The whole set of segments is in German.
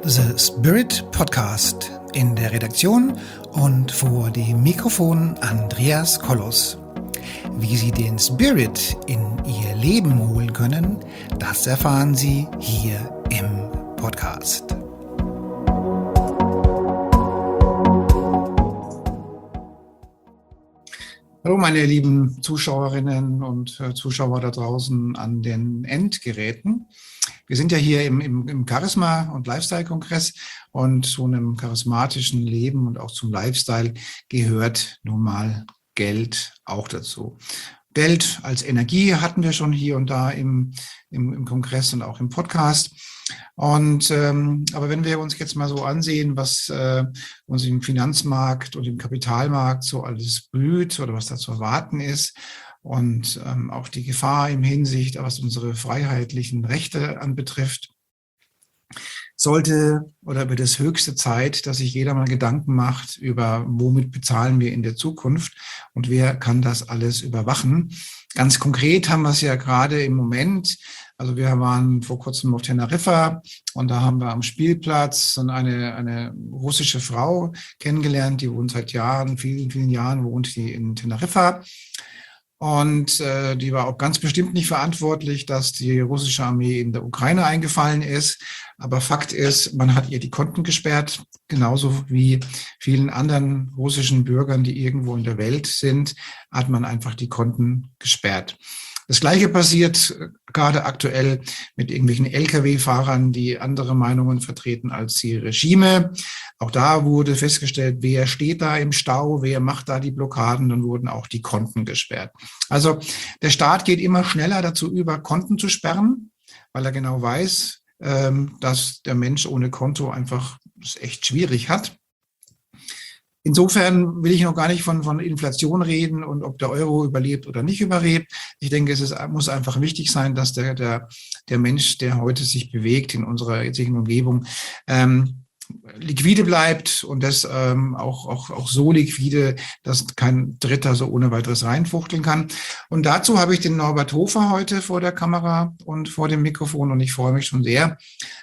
The Spirit Podcast. In der Redaktion und vor dem Mikrofon Andreas Kollos. Wie Sie den Spirit in Ihr Leben holen können, das erfahren Sie hier im Podcast. Hallo meine lieben Zuschauerinnen und Zuschauer da draußen an den Endgeräten. Wir sind ja hier im Charisma- und Lifestyle-Kongress und zu einem charismatischen Leben und auch zum Lifestyle gehört nun mal Geld auch dazu. Geld als Energie hatten wir schon hier und da im Kongress und auch im Podcast. Aber wenn wir uns jetzt mal so ansehen, was uns im Finanzmarkt und im Kapitalmarkt so alles blüht oder was da zu erwarten ist und auch die Gefahr im Hinsicht, was unsere freiheitlichen Rechte anbetrifft, sollte oder wird es höchste Zeit, dass sich jeder mal Gedanken macht über, womit bezahlen wir in der Zukunft und wer kann das alles überwachen. Ganz konkret haben wir es ja gerade im Moment. Also wir waren vor kurzem auf Teneriffa und da haben wir am Spielplatz eine russische Frau kennengelernt, die wohnt seit Jahren, vielen, vielen Jahren, wohnt die in Teneriffa. Und die war auch ganz bestimmt nicht verantwortlich, dass die russische Armee in der Ukraine eingefallen ist. Aber Fakt ist, man hat ihr die Konten gesperrt, genauso wie vielen anderen russischen Bürgern, die irgendwo in der Welt sind, hat man einfach die Konten gesperrt. Das Gleiche passiert gerade aktuell mit irgendwelchen Lkw-Fahrern, die andere Meinungen vertreten als die Regime. Auch da wurde festgestellt, wer steht da im Stau, wer macht da die Blockaden, dann wurden auch die Konten gesperrt. Also der Staat geht immer schneller dazu über, Konten zu sperren, weil er genau weiß, dass der Mensch ohne Konto einfach es echt schwierig hat. Insofern will ich noch gar nicht von Inflation reden und ob der Euro überlebt oder nicht überlebt. Ich denke, muss einfach wichtig sein, dass der Mensch, der heute sich bewegt in unserer jetzigen Umgebung, liquide bleibt und das auch so liquide, dass kein Dritter so ohne weiteres reinfuchteln kann. Und dazu habe ich den Norbert Hofer heute vor der Kamera und vor dem Mikrofon und ich freue mich schon sehr.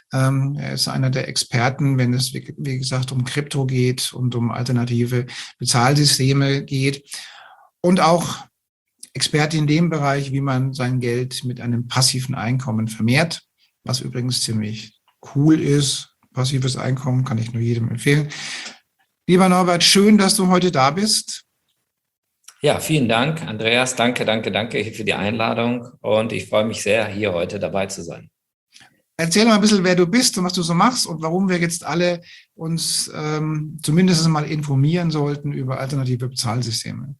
Er ist einer der Experten, wenn es, wie gesagt, um Krypto geht und um alternative Bezahlsysteme geht und auch Experte in dem Bereich, wie man sein Geld mit einem passiven Einkommen vermehrt, was übrigens ziemlich cool ist. Passives Einkommen kann ich nur jedem empfehlen. Lieber Norbert, schön, dass du heute da bist. Ja, vielen Dank, Andreas. Danke für die Einladung und ich freue mich sehr, hier heute dabei zu sein. Erzähl mal ein bisschen, wer du bist und was du so machst und warum wir jetzt alle uns zumindest mal informieren sollten über alternative Bezahlsysteme.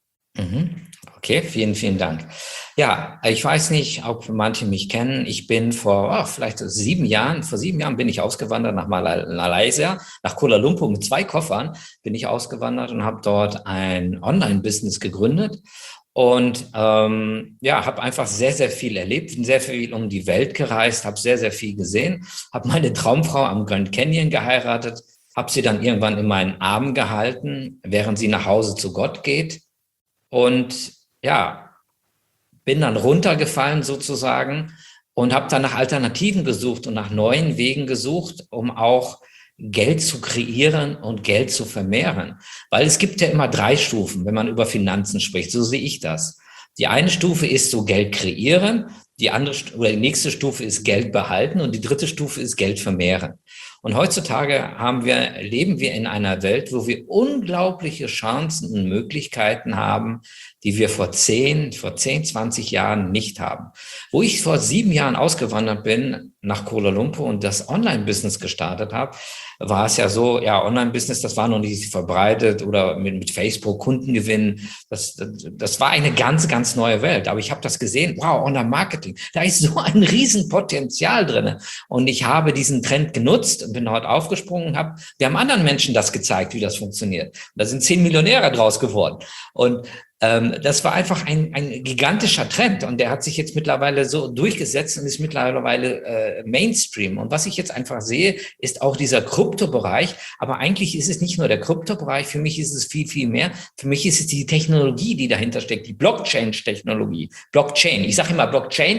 Okay, vielen Dank. Ja, ich weiß nicht, ob manche mich kennen. Ich bin vor 7 Jahren bin ich ausgewandert nach Malaysia, nach Kuala Lumpur mit 2 Koffern bin ich ausgewandert und habe dort ein Online-Business gegründet. Und habe einfach sehr viel erlebt, bin sehr viel um die Welt gereist, habe sehr viel gesehen, habe meine Traumfrau am Grand Canyon geheiratet, habe sie dann irgendwann in meinen Armen gehalten, während sie nach Hause zu Gott geht. Und ja, bin dann runtergefallen sozusagen und habe dann nach Alternativen gesucht und nach neuen Wegen gesucht, um auch Geld zu kreieren und Geld zu vermehren. Weil es gibt ja immer 3 Stufen, wenn man über Finanzen spricht. So sehe ich das. Die eine Stufe ist so Geld kreieren, die nächste Stufe ist Geld behalten und die dritte Stufe ist Geld vermehren. Und heutzutage leben wir in einer Welt, wo wir unglaubliche Chancen und Möglichkeiten haben, die wir vor 10, 20 Jahren nicht haben. Wo ich vor 7 Jahren ausgewandert bin nach Kuala Lumpur und das Online-Business gestartet habe, war es ja so, ja, Online-Business, das war noch nicht verbreitet oder mit Facebook Kunden gewinnen. Das war eine ganz neue Welt. Aber ich habe das gesehen, wow, Online-Marketing, da ist so ein Riesenpotenzial drin. Und ich habe diesen Trend genutzt und bin dort aufgesprungen und wir haben anderen Menschen das gezeigt, wie das funktioniert. Und da sind 10 Millionäre draus geworden. Und das war einfach ein gigantischer Trend und der hat sich jetzt mittlerweile so durchgesetzt und ist mittlerweile Mainstream. Und was ich jetzt einfach sehe, ist auch dieser Kryptobereich. Aber eigentlich ist es nicht nur der Kryptobereich. Für mich ist es viel mehr. Für mich ist es die Technologie, die dahinter steckt, die Blockchain-Technologie. Blockchain. Ich sage immer Blockchain,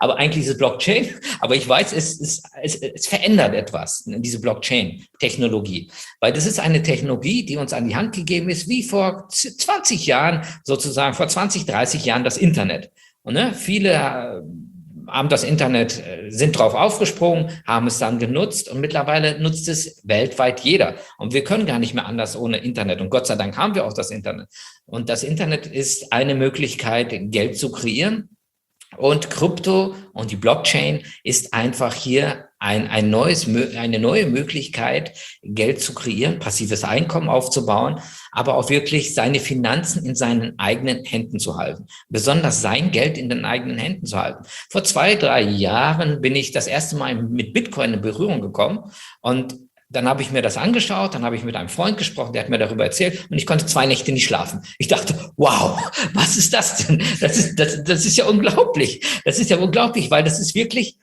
aber eigentlich ist es Blockchain. Aber ich weiß, es verändert etwas, diese Blockchain-Technologie. Weil das ist eine Technologie, die uns an die Hand gegeben ist, wie vor 20 Jahren, sozusagen vor 20, 30 Jahren das Internet. Und viele haben das Internet, sind drauf aufgesprungen, haben es dann genutzt und mittlerweile nutzt es weltweit jeder. Und wir können gar nicht mehr anders ohne Internet. Und Gott sei Dank haben wir auch das Internet. Und das Internet ist eine Möglichkeit, Geld zu kreieren. Und Krypto und die Blockchain ist einfach hier eine neue Möglichkeit, Geld zu kreieren, passives Einkommen aufzubauen, aber auch wirklich seine Finanzen in seinen eigenen Händen zu halten. Besonders sein Geld in den eigenen Händen zu halten. Vor 2, 3 Jahren bin ich das erste Mal mit Bitcoin in Berührung gekommen und dann habe ich mir das angeschaut, dann habe ich mit einem Freund gesprochen, der hat mir darüber erzählt und ich konnte 2 Nächte nicht schlafen. Ich dachte, wow, was ist das denn? Das ist ja unglaublich. Das ist ja unglaublich, weil das ist wirklich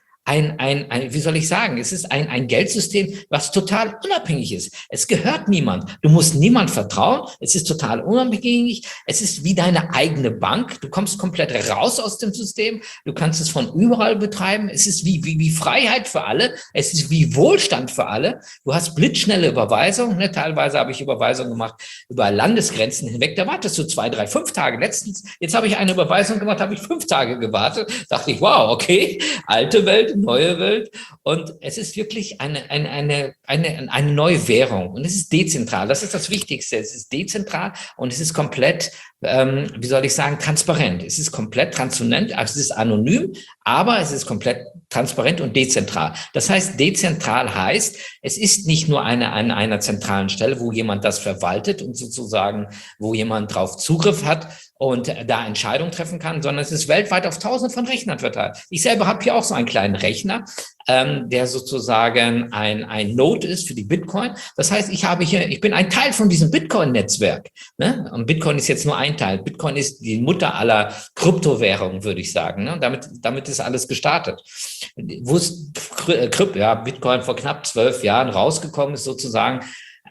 wie soll ich sagen, es ist ein Geldsystem, was total unabhängig ist. Es gehört niemand. Du musst niemand vertrauen. Es ist total unabhängig. Es ist wie deine eigene Bank. Du kommst komplett raus aus dem System. Du kannst es von überall betreiben. Es ist wie Freiheit für alle. Es ist wie Wohlstand für alle. Du hast blitzschnelle Überweisungen. Ne? Teilweise habe ich Überweisungen gemacht über Landesgrenzen hinweg. Da wartest du 2, 3, 5 Tage. Jetzt habe ich eine Überweisung gemacht, habe ich 5 Tage gewartet. Dachte ich, wow, okay, alte Welt, neue Welt. Und es ist wirklich eine neue Währung. Und es ist dezentral. Das ist das Wichtigste. Es ist dezentral und es ist komplett, wie soll ich sagen, transparent. Es ist komplett transparent, also es ist anonym, aber es ist komplett transparent und dezentral. Das heißt, dezentral heißt, es ist nicht nur an einer zentralen Stelle, wo jemand das verwaltet und sozusagen, wo jemand drauf Zugriff hat und da Entscheidungen treffen kann, sondern es ist weltweit auf Tausende von Rechnern verteilt. Ich selber habe hier auch so einen kleinen Rechner, der sozusagen ein Node ist für die Bitcoin. Das heißt, ich bin ein Teil von diesem Bitcoin-Netzwerk. Ne? Und Bitcoin ist jetzt nur ein Teil. Bitcoin ist die Mutter aller Kryptowährungen, würde ich sagen. Ne? Damit ist alles gestartet. Wo ist Bitcoin vor knapp 12 Jahren rausgekommen ist, sozusagen,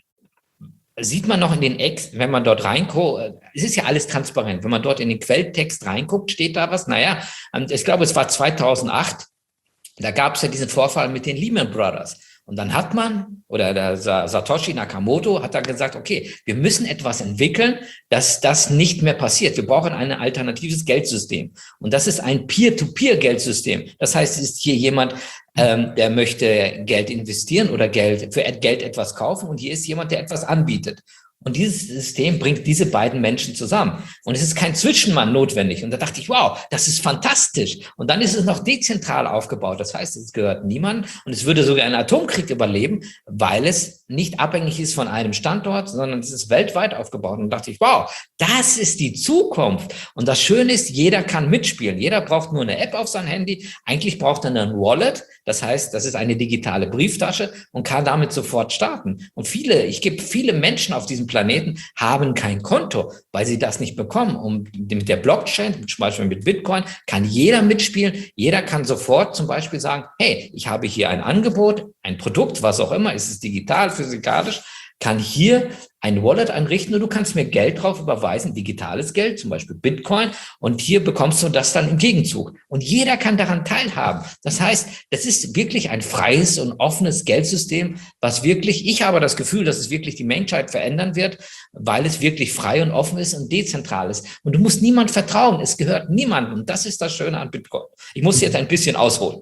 sieht man noch in den Ex, wenn man dort reinguckt, es ist ja alles transparent. Wenn man dort in den Quelltext reinguckt, steht da was. Naja, ich glaube, es war 2008, da gab es ja diesen Vorfall mit den Lehman Brothers. Und dann hat man, oder der Satoshi Nakamoto hat da gesagt, okay, wir müssen etwas entwickeln, dass das nicht mehr passiert. Wir brauchen ein alternatives Geldsystem. Und das ist ein Peer-to-Peer-Geldsystem. Das heißt, es ist hier jemand, der möchte Geld investieren oder für Geld etwas kaufen. Und hier ist jemand, der etwas anbietet. Und dieses System bringt diese beiden Menschen zusammen. Und es ist kein Zwischenmann notwendig. Und da dachte ich, wow, das ist fantastisch. Und dann ist es noch dezentral aufgebaut. Das heißt, es gehört niemandem. Und es würde sogar einen Atomkrieg überleben, weil es nicht abhängig ist von einem Standort, sondern es ist weltweit aufgebaut. Und da dachte ich, wow, das ist die Zukunft. Und das Schöne ist, jeder kann mitspielen. Jeder braucht nur eine App auf sein Handy. Eigentlich braucht er ein Wallet. Das heißt, das ist eine digitale Brieftasche und kann damit sofort starten. Und viele Menschen auf diesem Planeten haben kein Konto, weil sie das nicht bekommen. Und mit der Blockchain, zum Beispiel mit Bitcoin, kann jeder mitspielen. Jeder kann sofort zum Beispiel sagen, hey, ich habe hier ein Angebot, ein Produkt, was auch immer, ist es digital, physikalisch, kann hier ein Wallet einrichten und du kannst mir Geld drauf überweisen, digitales Geld, zum Beispiel Bitcoin, und hier bekommst du das dann im Gegenzug. Und jeder kann daran teilhaben. Das heißt, das ist wirklich ein freies und offenes Geldsystem, was wirklich, ich habe das Gefühl, dass es wirklich die Menschheit verändern wird, weil es wirklich frei und offen ist und dezentral ist. Und du musst niemand vertrauen, es gehört niemandem. Und das ist das Schöne an Bitcoin. Ich muss jetzt ein bisschen ausholen.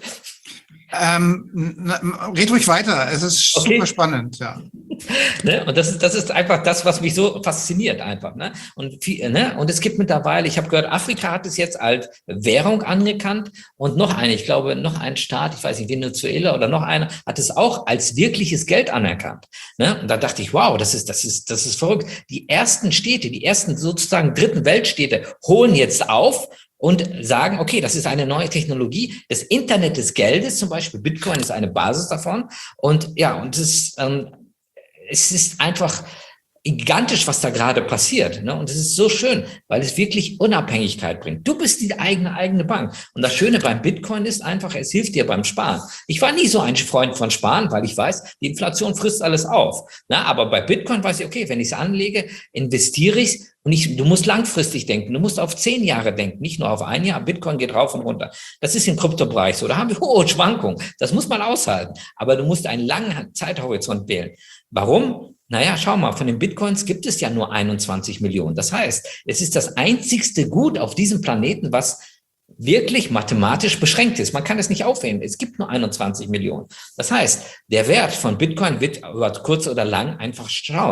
Red ruhig weiter, es ist okay. Super spannend, ja. Ne? Und das ist einfach das, was mich so fasziniert einfach. Ne? Und es gibt mittlerweile, ich habe gehört, Afrika hat es jetzt als Währung anerkannt und ich glaube, noch ein Staat, ich weiß nicht, Venezuela oder noch einer, hat es auch als wirkliches Geld anerkannt. Ne? Und da dachte ich, wow, das ist verrückt. Die ersten Städte, die ersten sozusagen dritten Weltstädte holen jetzt auf und sagen, okay, das ist eine neue Technologie. Das Internet des Geldes, zum Beispiel Bitcoin, ist eine Basis davon. Und ja, und es ist einfach gigantisch, was da gerade passiert. Ne? Und es ist so schön, weil es wirklich Unabhängigkeit bringt. Du bist die eigene Bank. Und das Schöne beim Bitcoin ist einfach, es hilft dir beim Sparen. Ich war nie so ein Freund von Sparen, weil ich weiß, die Inflation frisst alles auf. Na, aber bei Bitcoin weiß ich, okay, wenn ich es anlege, investiere ich es. Und du musst langfristig denken, du musst auf 10 Jahre denken, nicht nur auf ein Jahr. Bitcoin geht rauf und runter. Das ist im Kryptobereich so. Da haben wir hohe Schwankungen. Das muss man aushalten. Aber du musst einen langen Zeithorizont wählen. Warum? Naja, schau mal, von den Bitcoins gibt es ja nur 21 Millionen. Das heißt, es ist das einzigste Gut auf diesem Planeten, was wirklich mathematisch beschränkt ist. Man kann es nicht aufheben. Es gibt nur 21 Millionen. Das heißt, der Wert von Bitcoin wird über kurz oder lang einfach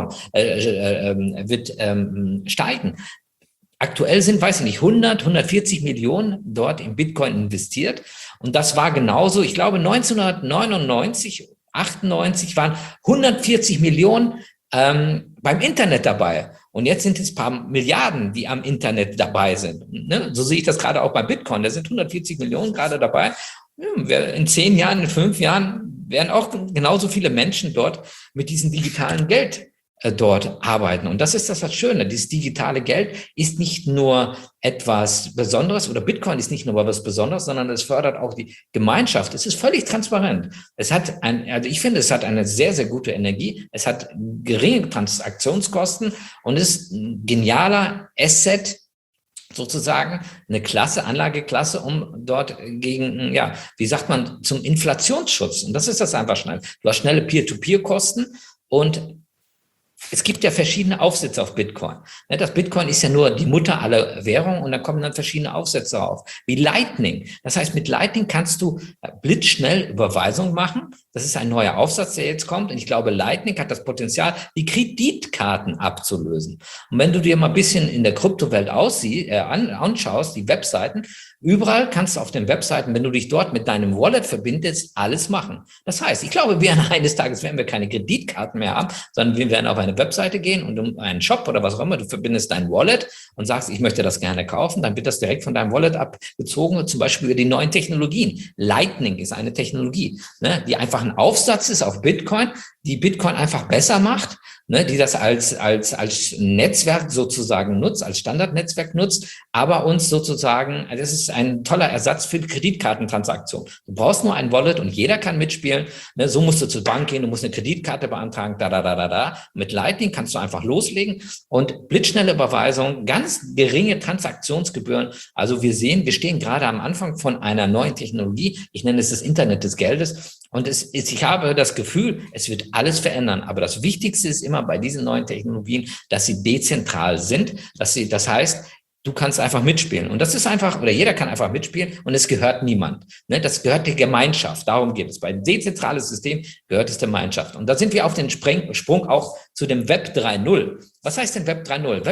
steigen. Aktuell sind, weiß ich nicht, 140 Millionen dort in Bitcoin investiert. Und das war genauso, ich glaube, 1999, 98 waren 140 Millionen beim Internet dabei. Und jetzt sind es ein paar Milliarden, die am Internet dabei sind. Ne? So sehe ich das gerade auch bei Bitcoin. Da sind 140 Millionen gerade dabei. In 10 Jahren, in 5 Jahren werden auch genauso viele Menschen dort mit diesem digitalen Geld dort arbeiten. Und das ist das Schöne. Dieses digitale Geld ist nicht nur etwas Besonderes oder Bitcoin ist nicht nur was Besonderes, sondern es fördert auch die Gemeinschaft. Es ist völlig transparent. Also ich finde, es hat eine sehr, sehr gute Energie. Es hat geringe Transaktionskosten und ist ein genialer Asset, sozusagen eine Klasse, Anlageklasse, um dort gegen, ja, wie sagt man, zum Inflationsschutz. Und das ist das einfach schnell. Du hast schnelle Peer-to-Peer-Kosten und es gibt ja verschiedene Aufsätze auf Bitcoin. Das Bitcoin ist ja nur die Mutter aller Währungen und da kommen dann verschiedene Aufsätze auf, wie Lightning. Das heißt, mit Lightning kannst du blitzschnell Überweisungen machen. Das ist ein neuer Aufsatz, der jetzt kommt. Und ich glaube, Lightning hat das Potenzial, die Kreditkarten abzulösen. Und wenn du dir mal ein bisschen in der Kryptowelt anschaust, die Webseiten, überall kannst du auf den Webseiten, wenn du dich dort mit deinem Wallet verbindest, alles machen. Das heißt, ich glaube, eines Tages werden wir keine Kreditkarten mehr haben, sondern wir werden auf eine Webseite gehen und um einen Shop oder was auch immer, du verbindest dein Wallet und sagst, ich möchte das gerne kaufen, dann wird das direkt von deinem Wallet abgezogen, zum Beispiel über die neuen Technologien. Lightning ist eine Technologie, ne, die einfach ein Aufsatz ist auf Bitcoin, die Bitcoin einfach besser macht, ne, die das als Netzwerk sozusagen nutzt, als Standardnetzwerk nutzt, aber uns sozusagen, das ist ein toller Ersatz für Kreditkartentransaktionen. Du brauchst nur ein Wallet und jeder kann mitspielen. Ne, so musst du zur Bank gehen, du musst eine Kreditkarte beantragen, Mit Lightning kannst du einfach loslegen und blitzschnelle Überweisung, ganz geringe Transaktionsgebühren. Also wir stehen gerade am Anfang von einer neuen Technologie. Ich nenne es das Internet des Geldes. Und ich habe das Gefühl, es wird alles verändern. Aber das Wichtigste ist immer bei diesen neuen Technologien, dass sie dezentral sind. Das heißt, du kannst einfach mitspielen. Und das ist einfach, oder jeder kann einfach mitspielen und es gehört niemand. Ne? Das gehört der Gemeinschaft. Darum geht es. Bei einem dezentralen System gehört es der Gemeinschaft. Und da sind wir auf den Sprung auch zu dem Web 3.0. Was heißt denn Web 3.0?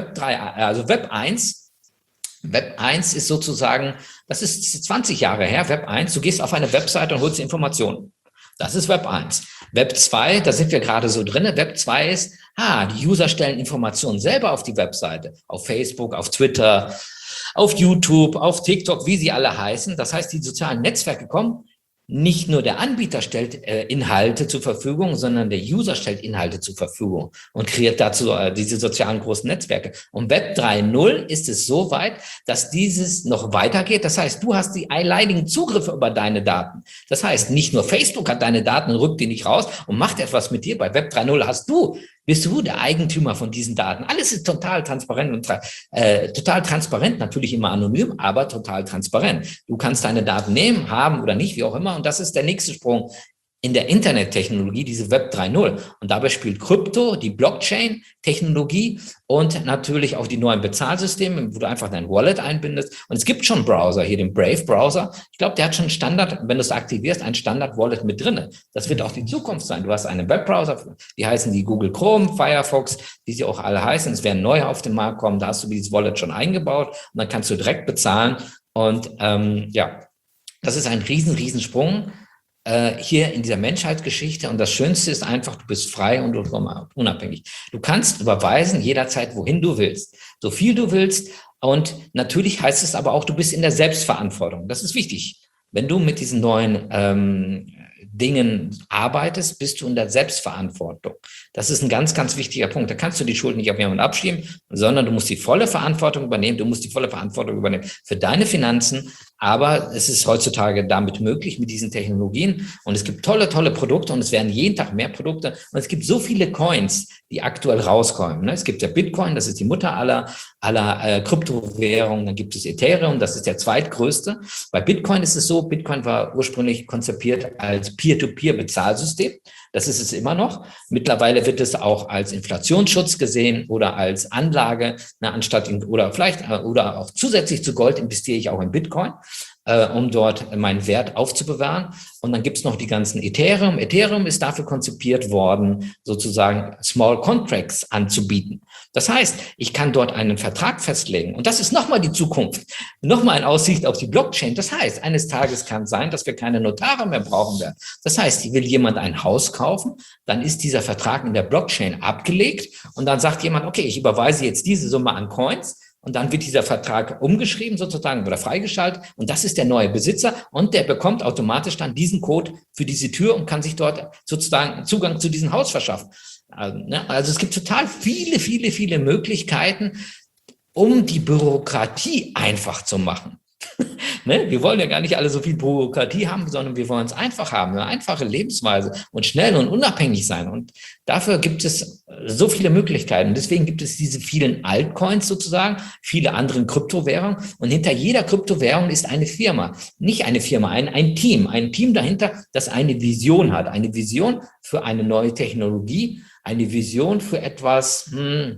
Web 1. Web 1 ist sozusagen, das ist 20 Jahre her, Web 1. Du gehst auf eine Webseite und holst Informationen. Das ist Web 1. Web 2, da sind wir gerade so drin. Web 2 ist, die User stellen Informationen selber auf die Webseite, auf Facebook, auf Twitter, auf YouTube, auf TikTok, wie sie alle heißen. Das heißt, die sozialen Netzwerke kommen. Nicht nur der Anbieter stellt Inhalte zur Verfügung, sondern der User stellt Inhalte zur Verfügung und kreiert dazu diese sozialen großen Netzwerke. Und Web 3.0 ist es so weit, dass dieses noch weitergeht. Das heißt, du hast die alleinigen Zugriffe über deine Daten. Das heißt, nicht nur Facebook hat deine Daten und rückt die nicht raus und macht etwas mit dir. Bei Web 3.0 bist du der Eigentümer von diesen Daten. Alles ist total transparent und total transparent, natürlich immer anonym, aber total transparent. Du kannst deine Daten nehmen, haben oder nicht, wie auch immer. Und das ist der nächste Sprung in der Internettechnologie, diese Web 3.0. Und dabei spielt Krypto, die Blockchain-Technologie und natürlich auch die neuen Bezahlsysteme, wo du einfach dein Wallet einbindest. Und es gibt schon Browser, hier den Brave-Browser. Ich glaube, der hat schon Standard, wenn du es aktivierst, ein Standard-Wallet mit drinne. Das wird auch die Zukunft sein. Du hast einen Webbrowser, die heißen die Google Chrome, Firefox, wie sie auch alle heißen. Es werden neue auf den Markt kommen. Da hast du dieses Wallet schon eingebaut und dann kannst du direkt bezahlen. Und das ist ein Riesensprung hier in dieser Menschheitsgeschichte. Und das Schönste ist einfach, du bist frei und unabhängig. Du kannst überweisen jederzeit, wohin du willst, so viel du willst. Und natürlich heißt es aber auch, du bist in der Selbstverantwortung. Das ist wichtig. Wenn du mit diesen neuen Dingen arbeitest, bist du in der Selbstverantwortung. Das ist ein ganz, ganz wichtiger Punkt. Da kannst du die Schuld nicht auf jemanden abschieben, sondern du musst die volle Verantwortung übernehmen. Du musst die volle Verantwortung übernehmen für deine Finanzen. Aber es ist heutzutage damit möglich mit diesen Technologien. Und es gibt tolle, tolle Produkte und es werden jeden Tag mehr Produkte. Und es gibt so viele Coins, die aktuell rauskommen. Es gibt ja Bitcoin, das ist die Mutter aller Kryptowährungen. Dann gibt es Ethereum, das ist der zweitgrößte. Bei Bitcoin ist es so, Bitcoin war ursprünglich konzipiert als Peer-to-Peer-Bezahlsystem. Das ist es immer noch. Mittlerweile wird es auch als Inflationsschutz gesehen oder als Anlage, oder auch zusätzlich zu Gold investiere ich auch in Bitcoin, um dort meinen Wert aufzubewahren. Und dann gibt es noch die ganzen Ethereum. Ethereum ist dafür konzipiert worden, sozusagen Small Contracts anzubieten. Das heißt, ich kann dort einen Vertrag festlegen. Und das ist nochmal die Zukunft. Nochmal eine Aussicht auf die Blockchain. Das heißt, eines Tages kann es sein, dass wir keine Notare mehr brauchen werden. Das heißt, will jemand ein Haus kaufen, dann ist dieser Vertrag in der Blockchain abgelegt. Und dann sagt jemand, okay, ich überweise jetzt diese Summe an Coins. Und dann wird dieser Vertrag umgeschrieben sozusagen oder freigeschaltet und das ist der neue Besitzer und der bekommt automatisch dann diesen Code für diese Tür und kann sich dort sozusagen Zugang zu diesem Haus verschaffen. Also es gibt total viele, viele, viele Möglichkeiten, um die Bürokratie einfach zu machen. Wir wollen ja gar nicht alle so viel Bürokratie haben, sondern wir wollen es einfach haben, eine einfache Lebensweise und schnell und unabhängig sein. Und dafür gibt es so viele Möglichkeiten. Deswegen gibt es diese vielen Altcoins sozusagen, viele andere Kryptowährungen. Und hinter jeder Kryptowährung ist eine Firma, nicht eine Firma, ein Team dahinter, das eine Vision hat, eine Vision für eine neue Technologie, eine Vision für etwas,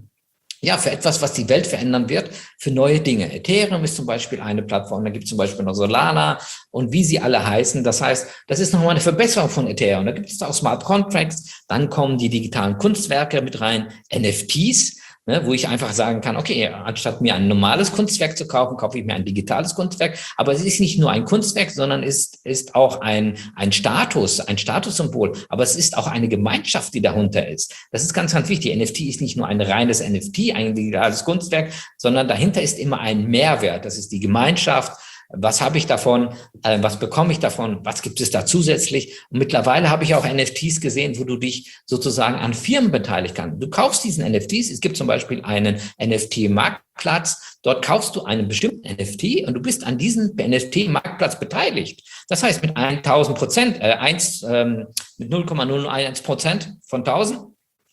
für etwas, was die Welt verändern wird, für neue Dinge. Ethereum ist zum Beispiel eine Plattform, da gibt es zum Beispiel noch Solana und wie sie alle heißen. Das heißt, das ist nochmal eine Verbesserung von Ethereum. Da gibt es auch Smart Contracts, dann kommen die digitalen Kunstwerke mit rein, NFTs, wo ich einfach sagen kann, okay, anstatt mir ein normales Kunstwerk zu kaufen, kaufe ich mir ein digitales Kunstwerk. Aber es ist nicht nur ein Kunstwerk, sondern ist auch ein Statussymbol. Aber es ist auch eine Gemeinschaft, die darunter ist. Das ist ganz, ganz wichtig. NFT ist nicht nur ein reines NFT, ein digitales Kunstwerk, sondern dahinter ist immer ein Mehrwert. Das ist die Gemeinschaft. Was habe ich davon? Was bekomme ich davon? Was gibt es da zusätzlich? Und mittlerweile habe ich auch NFTs gesehen, wo du dich sozusagen an Firmen beteiligen kannst. Du kaufst diesen NFTs. Es gibt zum Beispiel einen NFT-Marktplatz. Dort kaufst du einen bestimmten NFT und du bist an diesem NFT-Marktplatz beteiligt. Das heißt, mit 1000%, mit 0,001% von 1000,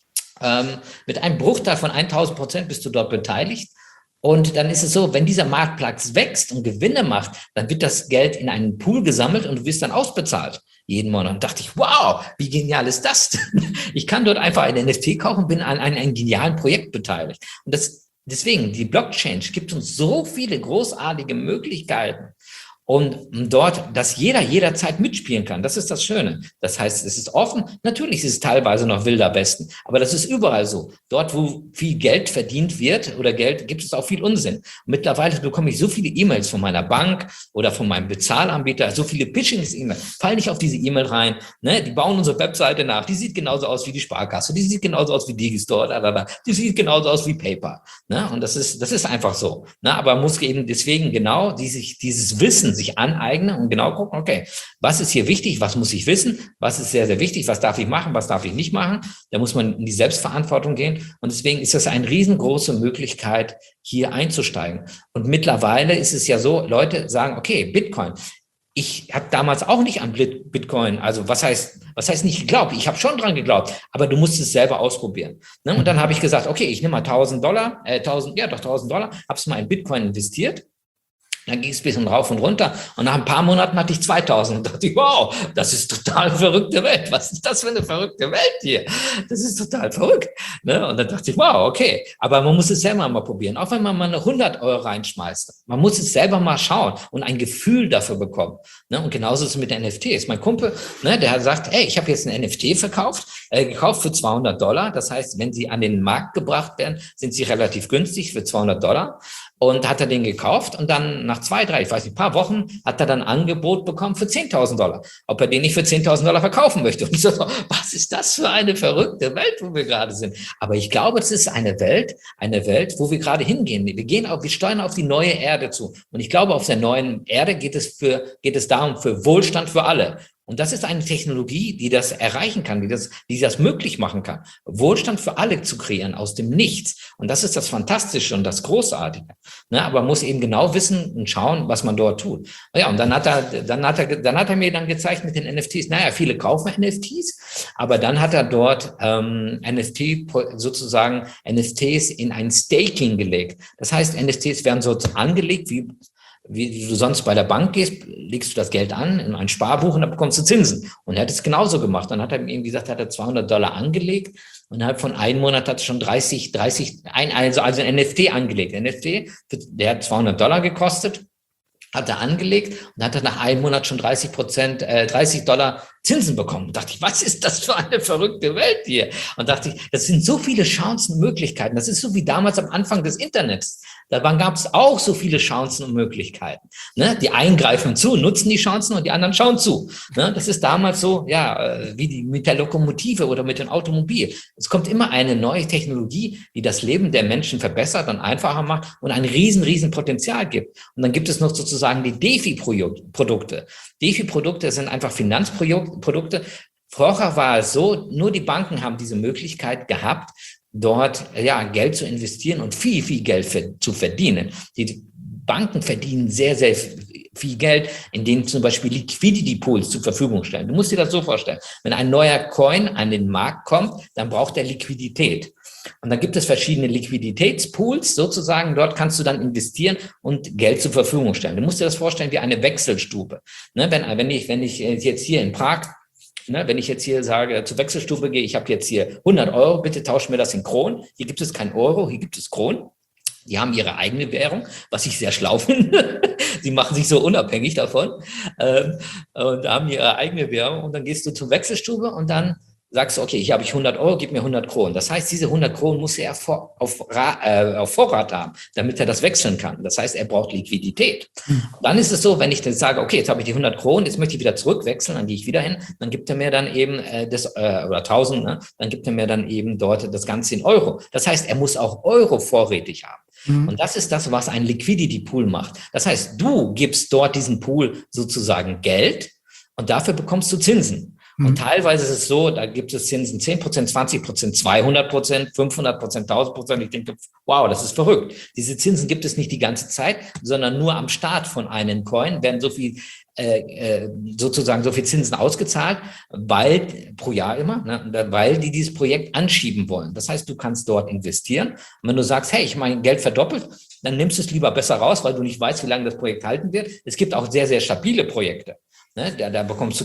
mit einem Bruchteil von 1000% bist du dort beteiligt. Und dann ist es so, wenn dieser Marktplatz wächst und Gewinne macht, dann wird das Geld in einen Pool gesammelt und du wirst dann ausbezahlt jeden Monat. Und dachte ich, wow, wie genial ist das denn? Ich kann dort einfach ein NFT kaufen und bin an einem genialen Projekt beteiligt. Und deswegen, die Blockchain gibt uns so viele großartige Möglichkeiten. Und dort, dass jeder jederzeit mitspielen kann, das ist das Schöne. Das heißt, es ist offen. Natürlich ist es teilweise noch Wilder Westen, aber das ist überall so. Dort, wo viel Geld verdient wird oder Geld, gibt es auch viel Unsinn. Und mittlerweile bekomme ich so viele E-Mails von meiner Bank oder von meinem Bezahlanbieter, so viele Phishing-E-Mails. Fall nicht auf diese E-Mail rein. Die bauen unsere Webseite nach. Die sieht genauso aus wie die Sparkasse. Die sieht genauso aus wie Digistore. Die sieht genauso aus wie PayPal. Und das ist einfach so. Aber man muss eben deswegen genau dieses Wissen sich aneignen und genau gucken, okay, was ist hier wichtig, was muss ich wissen, was ist sehr, sehr wichtig, was darf ich machen, was darf ich nicht machen. Da muss man in die Selbstverantwortung gehen und deswegen ist das eine riesengroße Möglichkeit, hier einzusteigen. Und mittlerweile ist es ja so, Leute sagen, okay, Bitcoin. Ich habe damals auch nicht an Bitcoin, also was heißt nicht geglaubt? Ich habe schon dran geglaubt, aber du musst es selber ausprobieren. Und dann habe ich gesagt, okay, ich nehme mal $1.000, $1.000, habe es mal in Bitcoin investiert. Dann ging es ein bisschen rauf und runter und nach ein paar Monaten hatte ich 2000 und dachte ich, wow, das ist total verrückte Welt. Was ist das für eine verrückte Welt hier? Das ist total verrückt. Und dann dachte ich, wow, okay. Aber man muss es selber mal probieren. Auch wenn man mal 100 Euro reinschmeißt. Man muss es selber mal schauen und ein Gefühl dafür bekommen. Und genauso ist es mit NFTs. Mein Kumpel, der sagt, hey, ich habe jetzt ein NFT gekauft für $200. Das heißt, wenn sie an den Markt gebracht werden, sind sie relativ günstig für $200. Und hat er den gekauft und dann nach 2, 3, ich weiß nicht, ein paar Wochen hat er dann ein Angebot bekommen für $10.000, ob er den nicht für $10.000 verkaufen möchte. Und ich so, was ist das für eine verrückte Welt, wo wir gerade sind? Aber ich glaube, es ist eine Welt, wo wir gerade hingehen. Wir steuern auf die neue Erde zu. Und ich glaube, auf der neuen Erde geht es darum, für Wohlstand für alle. Und das ist eine Technologie, die das erreichen kann, die das möglich machen kann, Wohlstand für alle zu kreieren aus dem Nichts. Und das ist das Fantastische und das Großartige. Ne? Aber man muss eben genau wissen und schauen, was man dort tut. Ja, und dann hat er mir dann gezeigt mit den NFTs, naja, viele kaufen NFTs, aber dann hat er dort NFTs in ein Staking gelegt. Das heißt, NFTs werden so angelegt, wie du sonst bei der Bank gehst, legst du das Geld an in ein Sparbuch und dann bekommst du Zinsen. Und er hat es genauso gemacht. Dann hat er ihm gesagt, hat er $200 angelegt und innerhalb von einem Monat hat er schon also ein NFT angelegt. NFT, der hat $200 gekostet, hat er angelegt und hat er nach einem Monat schon $30 Zinsen bekommen. Und dachte ich, was ist das für eine verrückte Welt hier? Und dachte ich, das sind so viele Chancen und Möglichkeiten. Das ist so wie damals am Anfang des Internets. Da gab es auch so viele Chancen und Möglichkeiten. Ne? Die einen greifen zu, nutzen die Chancen und die anderen schauen zu. Ne? Das ist damals so, ja, wie mit der Lokomotive oder mit dem Automobil. Es kommt immer eine neue Technologie, die das Leben der Menschen verbessert und einfacher macht und ein riesen Potenzial gibt. Und dann gibt es noch sozusagen die DeFi-Produkte. DeFi-Produkte sind einfach Finanzprodukte. Vorher war es so, nur die Banken haben diese Möglichkeit gehabt, dort Geld zu investieren und viel Geld zu verdienen. Die Banken verdienen sehr viel Geld, indem zum Beispiel Liquidity Pools zur Verfügung stellen. Du musst dir das so vorstellen. Wenn ein neuer Coin an den Markt kommt, dann braucht er Liquidität. Und dann gibt es verschiedene Liquiditätspools sozusagen. Dort kannst du dann investieren und Geld zur Verfügung stellen. Du musst dir das vorstellen wie eine Wechselstube. Ne, wenn ich jetzt hier in Prag, wenn ich jetzt hier sage, zur Wechselstube gehe, ich habe jetzt hier 100 Euro, bitte tausch mir das in Kronen. Hier gibt es kein Euro, hier gibt es Kronen. Die haben ihre eigene Währung, was ich sehr schlau finde. Sie machen sich so unabhängig davon und haben ihre eigene Währung. Und dann gehst du zur Wechselstube und dann sagst du, okay, hier habe ich 100 Euro, gib mir 100 Kronen. Das heißt, diese 100 Kronen muss er auf Vorrat haben, damit er das wechseln kann. Das heißt, er braucht Liquidität. Dann ist es so, wenn ich dann sage, okay, jetzt habe ich die 100 Kronen, jetzt möchte ich wieder zurückwechseln, dann gehe ich wieder hin, dann gibt er mir dann eben oder 1000, ne? Dann gibt er mir dann eben dort das Ganze in Euro. Das heißt, er muss auch Euro vorrätig haben. Und das ist das, was ein Liquidity Pool macht. Das heißt, du gibst dort diesen Pool sozusagen Geld und dafür bekommst du Zinsen. Und teilweise ist es so, da gibt es Zinsen 10%, 20%, 200%, 500%, 1000%. Ich denke, wow, das ist verrückt. Diese Zinsen gibt es nicht die ganze Zeit, sondern nur am Start von einem Coin werden so viel Zinsen ausgezahlt, weil pro Jahr immer, ne, weil die dieses Projekt anschieben wollen. Das heißt, du kannst dort investieren. Und wenn du sagst, hey, ich mein Geld verdoppelt, dann nimmst du es lieber besser raus, weil du nicht weißt, wie lange das Projekt halten wird. Es gibt auch sehr stabile Projekte. Ne, da bekommst du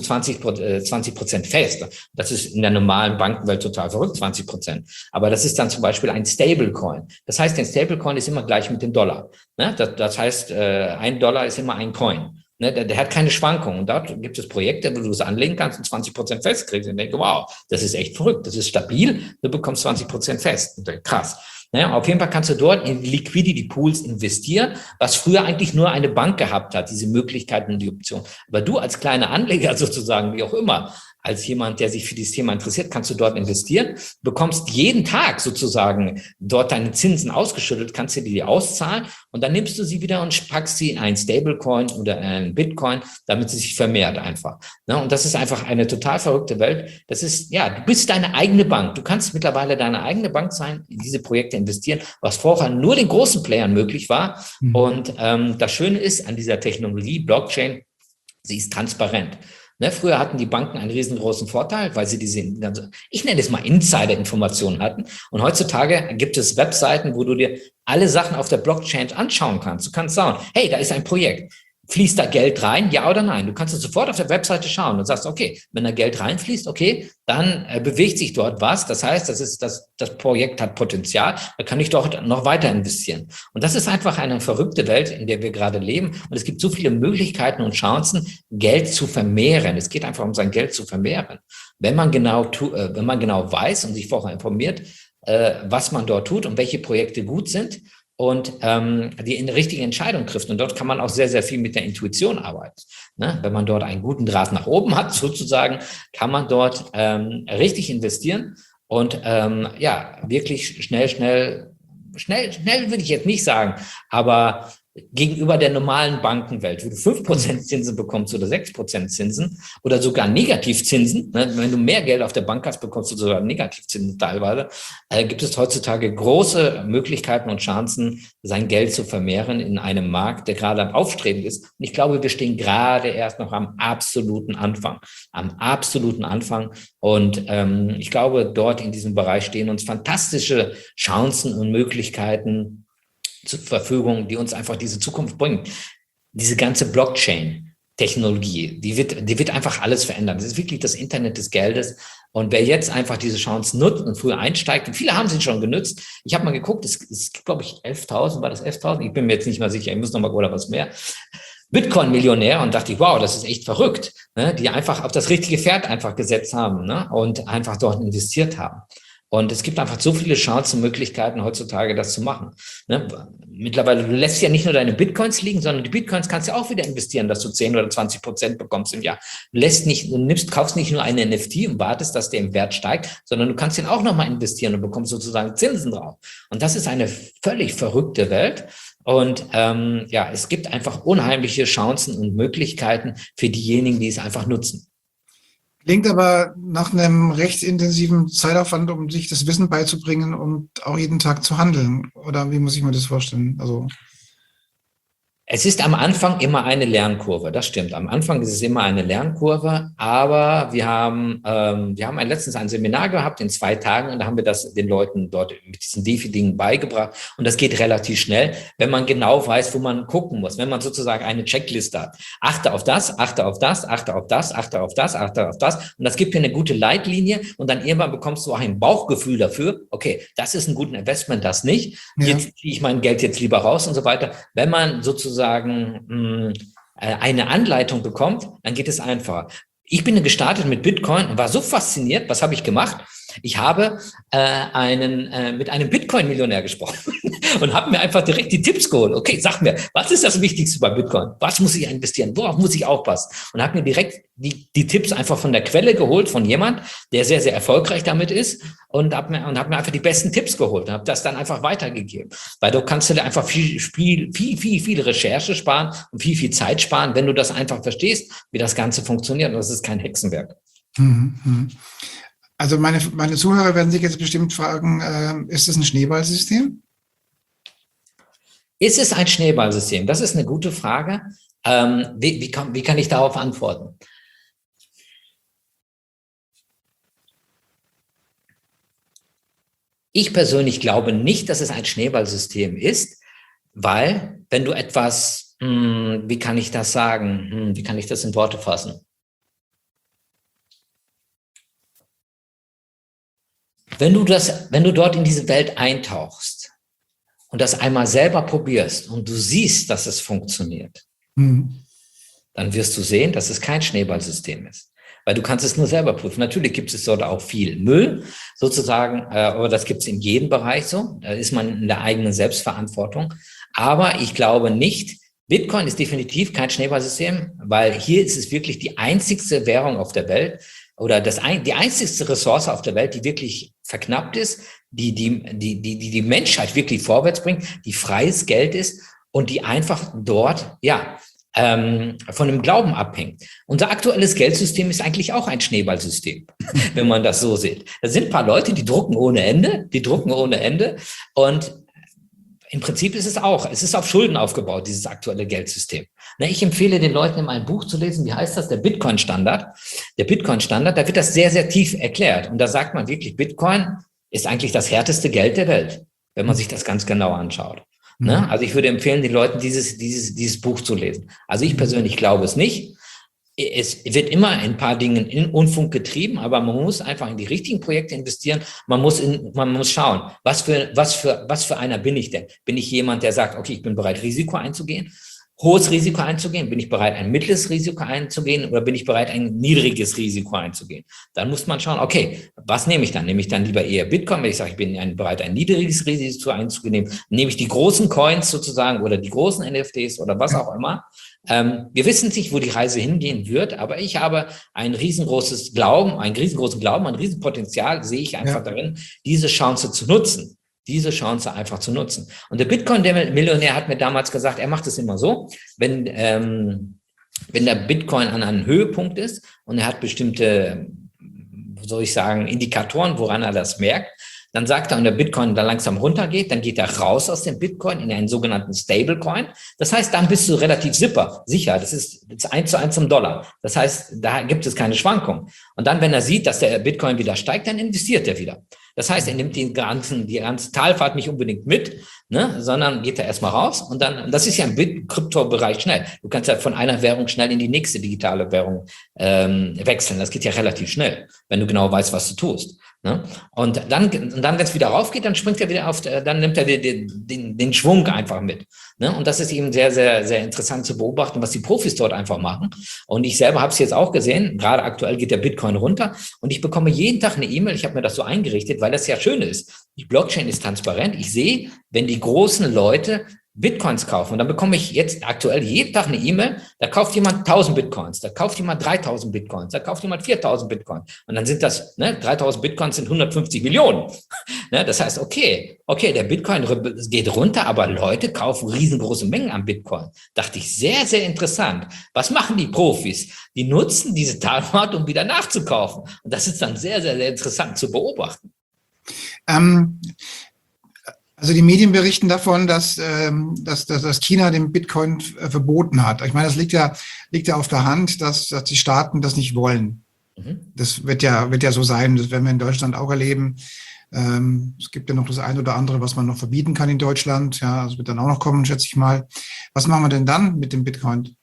20% fest. Das ist in der normalen Bankenwelt total verrückt, 20%. Aber das ist dann zum Beispiel ein Stablecoin. Das heißt, ein Stablecoin ist immer gleich mit dem Dollar. Ne, das heißt, $1 ist immer ein Coin. Ne, der hat keine Schwankungen. Und dort gibt es Projekte, wo du es anlegen kannst und 20% fest kriegst. Und denke, wow, das ist echt verrückt. Das ist stabil. Du bekommst 20% fest. Krass. Naja, auf jeden Fall kannst du dort in Liquidity Pools investieren, was früher eigentlich nur eine Bank gehabt hat, diese Möglichkeiten und die Option. Aber du als kleiner Anleger sozusagen, wie auch immer, als jemand, der sich für dieses Thema interessiert, kannst du dort investieren, bekommst jeden Tag sozusagen dort deine Zinsen ausgeschüttet, kannst du die auszahlen und dann nimmst du sie wieder und packst sie in einen Stablecoin oder einen Bitcoin, damit sie sich vermehrt einfach. Und das ist einfach eine total verrückte Welt. Das ist, ja, du bist deine eigene Bank. Du kannst mittlerweile deine eigene Bank sein, in diese Projekte investieren, was vorher nur den großen Playern möglich war. Und das Schöne ist an dieser Technologie, Blockchain, sie ist transparent. Ne, früher hatten die Banken einen riesengroßen Vorteil, weil sie ich nenne es mal Insider-Informationen hatten. Und heutzutage gibt es Webseiten, wo du dir alle Sachen auf der Blockchain anschauen kannst. Du kannst sagen, hey, da ist ein Projekt. Fließt da Geld rein, ja oder nein? Du kannst es sofort auf der Webseite schauen und sagst, okay, wenn da Geld reinfließt, okay, dann bewegt sich dort was. Das heißt, das Projekt hat Potenzial, da kann ich dort noch weiter investieren. Und das ist einfach eine verrückte Welt, in der wir gerade leben. Und es gibt so viele Möglichkeiten und Chancen, Geld zu vermehren. Es geht einfach um sein Geld zu vermehren. Wenn man genau weiß und sich vorher informiert, was man dort tut und welche Projekte gut sind, und die richtige Entscheidung trifft. Und dort kann man auch sehr viel mit der Intuition arbeiten. Ne? Wenn man dort einen guten Draht nach oben hat, sozusagen, kann man dort richtig investieren und wirklich schnell will ich jetzt nicht sagen, aber gegenüber der normalen Bankenwelt, wo du 5% Zinsen bekommst oder 6% Zinsen oder sogar Negativzinsen. Ne? Wenn du mehr Geld auf der Bank hast, bekommst du sogar Negativzinsen teilweise. Gibt es heutzutage große Möglichkeiten und Chancen, sein Geld zu vermehren in einem Markt, der gerade am Aufstreben ist. Und ich glaube, wir stehen gerade erst noch am absoluten Anfang. Am absoluten Anfang. Und ich glaube, dort in diesem Bereich stehen uns fantastische Chancen und Möglichkeiten zur Verfügung, die uns einfach diese Zukunft bringt. Diese ganze Blockchain-Technologie, die wird einfach alles verändern. Das ist wirklich das Internet des Geldes. Und wer jetzt einfach diese Chance nutzt und früher einsteigt, und viele haben sie schon genutzt. Ich habe mal geguckt, es gibt, glaube ich, 11.000, war das 11.000? Ich bin mir jetzt nicht mal sicher, ich muss noch mal, oder was mehr. Bitcoin-Millionär, und dachte ich, wow, das ist echt verrückt, ne? Die einfach auf das richtige Pferd einfach gesetzt haben, ne? Und einfach dort investiert haben. Und es gibt einfach so viele Chancen und Möglichkeiten heutzutage, das zu machen. Ne? Mittlerweile, du lässt ja nicht nur deine Bitcoins liegen, sondern die Bitcoins kannst du ja auch wieder investieren, dass du 10 oder 20% bekommst im Jahr. Kaufst nicht nur einen NFT und wartest, dass der im Wert steigt, sondern du kannst den auch nochmal investieren und bekommst sozusagen Zinsen drauf. Und das ist eine völlig verrückte Welt. Und es gibt einfach unheimliche Chancen und Möglichkeiten für diejenigen, die es einfach nutzen. Klingt aber nach einem recht intensiven Zeitaufwand, um sich das Wissen beizubringen und auch jeden Tag zu handeln. Oder wie muss ich mir das vorstellen? Also Es ist am Anfang immer eine Lernkurve, das stimmt. Am Anfang ist es immer eine Lernkurve, aber wir haben letztens ein Seminar gehabt in 2 Tagen und da haben wir das den Leuten dort mit diesen DeFi-Dingen beigebracht und das geht relativ schnell, wenn man genau weiß, wo man gucken muss, wenn man sozusagen eine Checkliste hat. Achte auf das, achte auf das, achte auf das, achte auf das, achte auf das und das gibt dir eine gute Leitlinie und dann irgendwann bekommst du auch ein Bauchgefühl dafür, okay, das ist ein gutes Investment, das nicht, jetzt ziehe ich mein Geld jetzt lieber raus und so weiter. Wenn man sozusagen eine Anleitung bekommt, dann geht es einfacher. Ich bin gestartet mit Bitcoin und war so fasziniert. Was habe ich gemacht? Ich habe mit einem Bitcoin-Millionär gesprochen und habe mir einfach direkt die Tipps geholt. Okay, sag mir, was ist das Wichtigste bei Bitcoin? Was muss ich investieren? Worauf muss ich aufpassen? Und habe mir direkt die Tipps einfach von der Quelle geholt, von jemand, der sehr, sehr erfolgreich damit ist und hab mir einfach die besten Tipps geholt und habe das dann einfach weitergegeben. Weil du kannst dir einfach viel Recherche sparen und viel Zeit sparen, wenn du das einfach verstehst, wie das Ganze funktioniert. Und das ist kein Hexenwerk. Also meine Zuhörer werden sich jetzt bestimmt fragen, ist das ein Schneeballsystem? Ist es ein Schneeballsystem? Das ist eine gute Frage. Wie kann ich darauf antworten? Ich persönlich glaube nicht, dass es ein Schneeballsystem ist, weil wenn du etwas, wie kann ich das sagen? Wie kann ich das in Worte fassen? Wenn du dort in diese Welt eintauchst und das einmal selber probierst und du siehst, dass es funktioniert, dann wirst du sehen, dass es kein Schneeballsystem ist. Weil du kannst es nur selber prüfen. Natürlich gibt es dort auch viel Müll, sozusagen, aber das gibt es in jedem Bereich so. Da ist man in der eigenen Selbstverantwortung. Aber ich glaube nicht, Bitcoin ist definitiv kein Schneeballsystem, weil hier ist es wirklich die einzigste Währung auf der Welt oder die einzigste Ressource auf der Welt, die wirklich verknappt ist, die Menschheit wirklich vorwärts bringt, die freies Geld ist und die einfach dort, von dem Glauben abhängt. Unser aktuelles Geldsystem ist eigentlich auch ein Schneeballsystem, wenn man das so sieht. Da sind ein paar Leute, die drucken ohne Ende und im Prinzip ist es auf Schulden aufgebaut, dieses aktuelle Geldsystem. Ich empfehle den Leuten, immer ein Buch zu lesen, wie heißt das, der Bitcoin-Standard. Der Bitcoin-Standard, da wird das sehr, sehr tief erklärt. Und da sagt man wirklich, Bitcoin ist eigentlich das härteste Geld der Welt, wenn man sich das ganz genau anschaut. Also ich würde empfehlen, den Leuten dieses Buch zu lesen. Also ich persönlich glaube es nicht. Es wird immer in ein paar Dingen in Unfug getrieben, aber man muss einfach in die richtigen Projekte investieren. Man muss schauen, was für einer bin ich denn? Bin ich jemand, der sagt, okay, ich bin bereit, Risiko einzugehen? Hohes Risiko einzugehen? Bin ich bereit, ein mittleres Risiko einzugehen oder bin ich bereit, ein niedriges Risiko einzugehen? Dann muss man schauen, okay, was nehme ich dann? Nehme ich dann lieber eher Bitcoin, wenn ich sage, ich bin bereit, ein niedriges Risiko einzugehen? Nehme ich die großen Coins sozusagen oder die großen NFTs oder was auch immer? Wir wissen nicht, wo die Reise hingehen wird, aber ich habe ein riesengroßen Glauben, ein Riesenpotenzial sehe ich einfach darin, diese Chance zu nutzen. diese Chance einfach zu nutzen. Und der Bitcoin-Millionär hat mir damals gesagt, er macht es immer so, wenn der Bitcoin an einem Höhepunkt ist und er hat bestimmte, soll ich sagen, Indikatoren, woran er das merkt, dann sagt er, wenn der Bitcoin dann langsam runtergeht, dann geht er raus aus dem Bitcoin in einen sogenannten Stablecoin. Das heißt, dann bist du relativ sicher. Das ist 1:1 zum Dollar. Das heißt, da gibt es keine Schwankung. Und dann, wenn er sieht, dass der Bitcoin wieder steigt, dann investiert er wieder. Das heißt, er nimmt die ganze Talfahrt nicht unbedingt mit, ne, sondern geht da erstmal raus. Und dann, das ist ja im Kryptobereich schnell. Du kannst ja von einer Währung schnell in die nächste digitale Währung wechseln. Das geht ja relativ schnell, wenn du genau weißt, was du tust. Ne? Und dann, wenn es wieder raufgeht, dann springt er wieder dann nimmt er den Schwung einfach mit. Ne? Und das ist eben sehr, sehr, sehr interessant zu beobachten, was die Profis dort einfach machen. Und ich selber habe es jetzt auch gesehen, gerade aktuell geht der Bitcoin runter und ich bekomme jeden Tag eine E-Mail, ich habe mir das so eingerichtet, weil das ja schön ist. Die Blockchain ist transparent. Ich sehe, wenn die großen Leute Bitcoins kaufen. Und dann bekomme ich jetzt aktuell jeden Tag eine E-Mail, da kauft jemand 1000 Bitcoins, da kauft jemand 3000 Bitcoins, da kauft jemand 4000 Bitcoins. Und dann sind das, 3000 Bitcoins sind 150 Millionen. Das heißt, okay, der Bitcoin geht runter, aber Leute kaufen riesengroße Mengen an Bitcoin. Dachte ich, sehr, sehr interessant. Was machen die Profis? Die nutzen diese Talfahrt, um wieder nachzukaufen. Und das ist dann sehr, sehr, sehr interessant zu beobachten. Also die Medien berichten davon, dass China den Bitcoin verboten hat. Ich meine, das liegt ja auf der Hand, dass die Staaten das nicht wollen. Das wird ja so sein. Das werden wir in Deutschland auch erleben. Es gibt ja noch das eine oder andere, was man noch verbieten kann in Deutschland. Ja, das wird dann auch noch kommen, schätze ich mal. Was machen wir denn dann mit dem Bitcoin?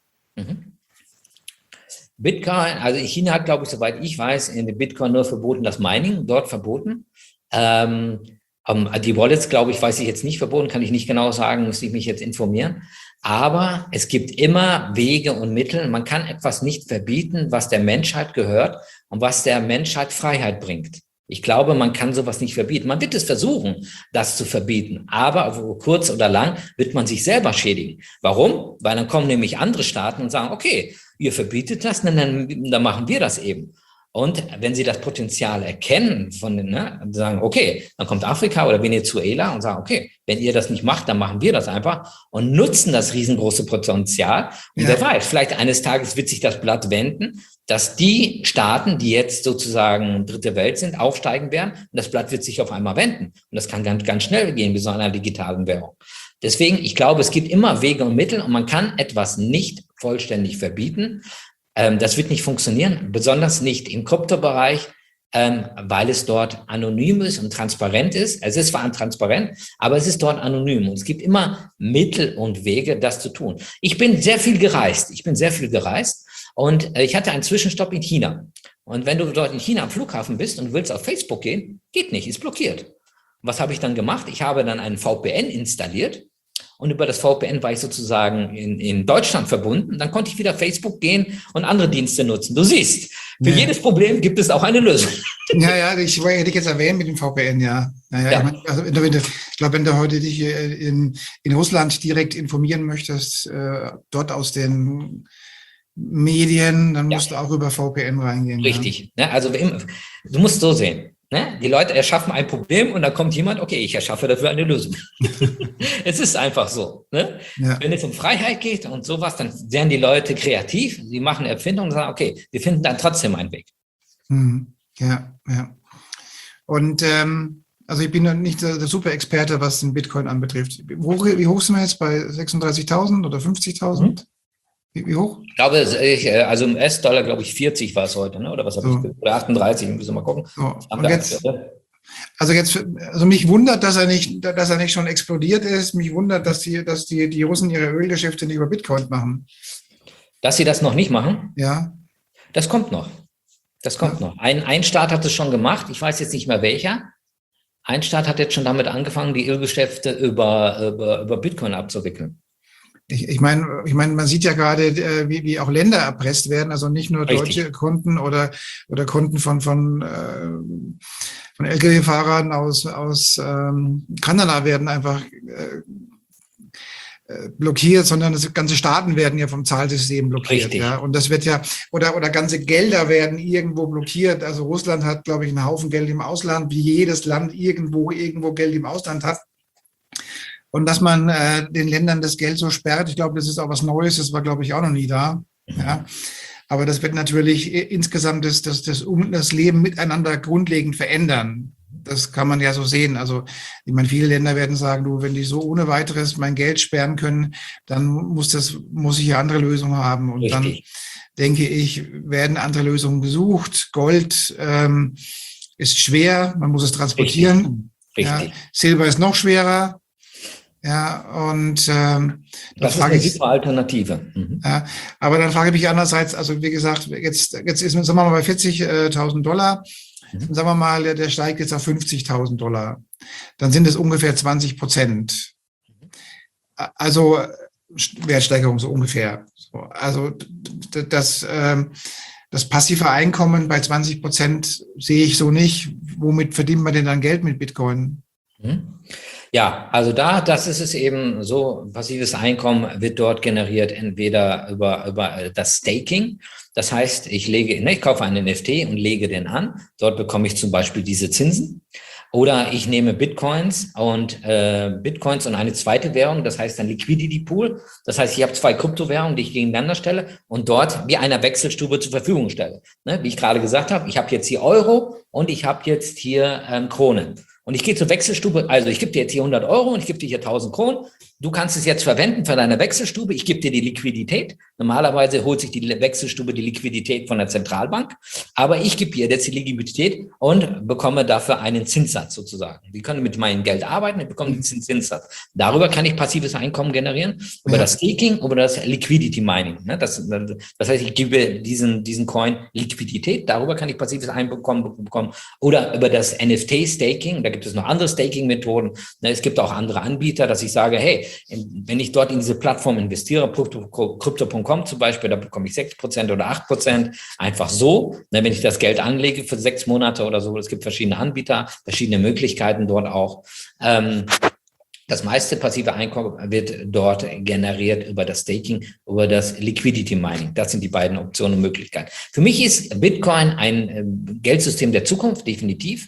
Bitcoin, also China hat, glaube ich, soweit ich weiß, in dem Bitcoin nur verboten, das Mining dort verboten. Die Wallets, glaube ich, weiß ich jetzt nicht verboten, kann ich nicht genau sagen, muss ich mich jetzt informieren. Aber es gibt immer Wege und Mittel. Man kann etwas nicht verbieten, was der Menschheit gehört und was der Menschheit Freiheit bringt. Ich glaube, man kann sowas nicht verbieten. Man wird es versuchen, das zu verbieten. Aber kurz oder lang wird man sich selber schädigen. Warum? Weil dann kommen nämlich andere Staaten und sagen, okay, ihr verbietet das, dann machen wir das eben. Und wenn sie das Potenzial erkennen, sagen, okay, dann kommt Afrika oder Venezuela und sagen, okay, wenn ihr das nicht macht, dann machen wir das einfach und nutzen das riesengroße Potenzial. Und wer weiß, vielleicht eines Tages wird sich das Blatt wenden, dass die Staaten, die jetzt sozusagen dritte Welt sind, aufsteigen werden und das Blatt wird sich auf einmal wenden. Und das kann ganz, ganz schnell gehen, wie so einer digitalen Währung. Deswegen, ich glaube, es gibt immer Wege und Mittel und man kann etwas nicht vollständig verbieten. Das wird nicht funktionieren, besonders nicht im Kryptobereich, weil es dort anonym ist und transparent ist. Es ist zwar transparent, aber es ist dort anonym und es gibt immer Mittel und Wege, das zu tun. Ich bin sehr viel gereist und ich hatte einen Zwischenstopp in China. Und wenn du dort in China am Flughafen bist und willst auf Facebook gehen, geht nicht, ist blockiert. Und was habe ich dann gemacht? Ich habe dann einen VPN installiert. Und über das VPN war ich sozusagen in Deutschland verbunden. Dann konnte ich wieder Facebook gehen und andere Dienste nutzen. Du siehst, für jedes Problem gibt es auch eine Lösung. Ja, hätte ich jetzt erwähnt mit dem VPN, ja. Ja. Ich glaube, wenn du heute dich in Russland direkt informieren möchtest, dort aus den Medien, dann musst du auch über VPN reingehen. Richtig. Ja. Also du musst so sehen. Die Leute erschaffen ein Problem und dann kommt jemand, okay, ich erschaffe dafür eine Lösung. Es ist einfach so. Ja. Wenn es um Freiheit geht und sowas, dann werden die Leute kreativ, sie machen Erfindungen und sagen, okay, wir finden dann trotzdem einen Weg. Ja. Und also ich bin nicht der Super-Experte, was den Bitcoin anbetrifft. Wie hoch sind wir jetzt bei 36.000 oder 50.000? Wie hoch? Ich glaube, also im US-Dollar, glaube ich, 40 war es heute, ne? Oder was habe ich? Oder 38, müssen wir mal gucken. So. Also mich wundert, dass er nicht schon explodiert ist. Mich wundert, dass die Russen ihre Ölgeschäfte nicht über Bitcoin machen. Dass sie das noch nicht machen? Ja. Das kommt noch. Noch. Ein Staat hat es schon gemacht. Ich weiß jetzt nicht mehr welcher. Ein Staat hat jetzt schon damit angefangen, die Ölgeschäfte über Bitcoin abzuwickeln. Ich meine, man sieht ja gerade, wie auch Länder erpresst werden, also nicht nur deutsche Kunden oder Kunden von Lkw-Fahrern aus Kanada werden einfach blockiert, sondern ganze Staaten werden ja vom Zahlsystem blockiert. Richtig. Ja. Und das wird ja, oder ganze Gelder werden irgendwo blockiert. Also Russland hat, glaube ich, einen Haufen Geld im Ausland, wie jedes Land irgendwo Geld im Ausland hat. Und dass man den Ländern das Geld so sperrt, ich glaube, das ist auch was Neues, das war, glaube ich, auch noch nie da. Ja. Aber das wird natürlich insgesamt das Leben miteinander grundlegend verändern. Das kann man ja so sehen. Also, ich meine, viele Länder werden sagen, du, wenn die so ohne weiteres mein Geld sperren können, dann muss ich ja andere Lösungen haben. Und dann, denke ich, werden andere Lösungen gesucht. Gold ist schwer, man muss es transportieren. Richtig. Ja, Silber ist noch schwerer. Ja, und das ist eine super Alternative. Ja, aber dann frage ich mich andererseits, also wie gesagt, jetzt ist, sagen wir mal, bei $40.000, sagen wir mal, der steigt jetzt auf $50.000. Dann sind es ungefähr 20%. Also Wertsteigerung so ungefähr. Also das passive Einkommen bei 20% sehe ich so nicht. Womit verdient man denn dann Geld mit Bitcoin? Ja, also das ist es eben so, passives Einkommen wird dort generiert, entweder über das Staking. Das heißt, ich kaufe einen NFT und lege den an. Dort bekomme ich zum Beispiel diese Zinsen. Oder ich nehme Bitcoins und eine zweite Währung, das heißt ein Liquidity Pool. Das heißt, ich habe zwei Kryptowährungen, die ich gegeneinander stelle und dort wie einer Wechselstube zur Verfügung stelle. Ne? Wie ich gerade gesagt habe, ich habe jetzt hier Euro und ich habe jetzt hier Kronen. Und ich gehe zur Wechselstube, also ich gebe dir jetzt hier 100 Euro und ich gebe dir hier 1000 Kronen. Du kannst es jetzt verwenden für deine Wechselstube. Ich gebe dir die Liquidität. Normalerweise holt sich die Wechselstube die Liquidität von der Zentralbank. Aber ich gebe dir jetzt die Liquidität und bekomme dafür einen Zinssatz sozusagen. Die können mit meinem Geld arbeiten, ich bekomme den Zinssatz. Darüber kann ich passives Einkommen generieren. Über das Staking, über das Liquidity Mining. Das heißt, ich gebe diesen Coin Liquidität. Darüber kann ich passives Einkommen bekommen. Oder über das NFT Staking. Da gibt es noch andere Staking-Methoden. Es gibt auch andere Anbieter, dass ich sage, hey, wenn ich dort in diese Plattform investiere, Crypto.com zum Beispiel, da bekomme ich 6% oder 8%, einfach so. Wenn ich das Geld anlege für 6 Monate oder so, es gibt verschiedene Anbieter, verschiedene Möglichkeiten dort auch. Das meiste passive Einkommen wird dort generiert über das Staking, über das Liquidity Mining. Das sind die beiden Optionen und Möglichkeiten. Für mich ist Bitcoin ein Geldsystem der Zukunft, definitiv.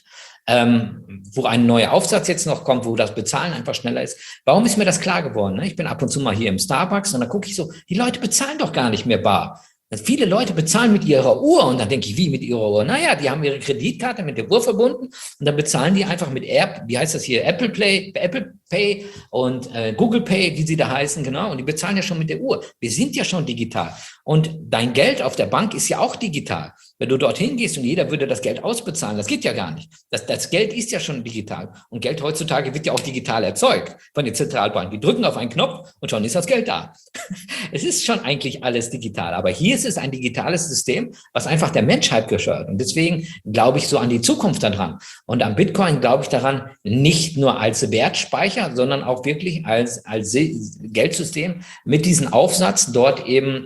Wo ein neuer Aufsatz jetzt noch kommt, wo das Bezahlen einfach schneller ist. Warum ist mir das klar geworden? Ich bin ab und zu mal hier im Starbucks und da gucke ich so, die Leute bezahlen doch gar nicht mehr bar. Viele Leute bezahlen mit ihrer Uhr und dann denke ich, wie mit ihrer Uhr? Naja, die haben ihre Kreditkarte mit der Uhr verbunden und dann bezahlen die einfach mit wie heißt das hier, Apple Pay und Google Pay, wie sie da heißen, genau. Und die bezahlen ja schon mit der Uhr. Wir sind ja schon digital. Und dein Geld auf der Bank ist ja auch digital. Wenn du dorthin gehst und jeder würde das Geld ausbezahlen, das geht ja gar nicht. Das Geld ist ja schon digital. Und Geld heutzutage wird ja auch digital erzeugt von der Zentralbank. Die drücken auf einen Knopf und schon ist das Geld da. Es ist schon eigentlich alles digital. Aber hier ist es ein digitales System, was einfach der Menschheit gehört. Und deswegen glaube ich so an die Zukunft daran. Und am Bitcoin glaube ich daran, nicht nur als Wertspeicher, sondern auch wirklich als Geldsystem mit diesem Aufsatz dort eben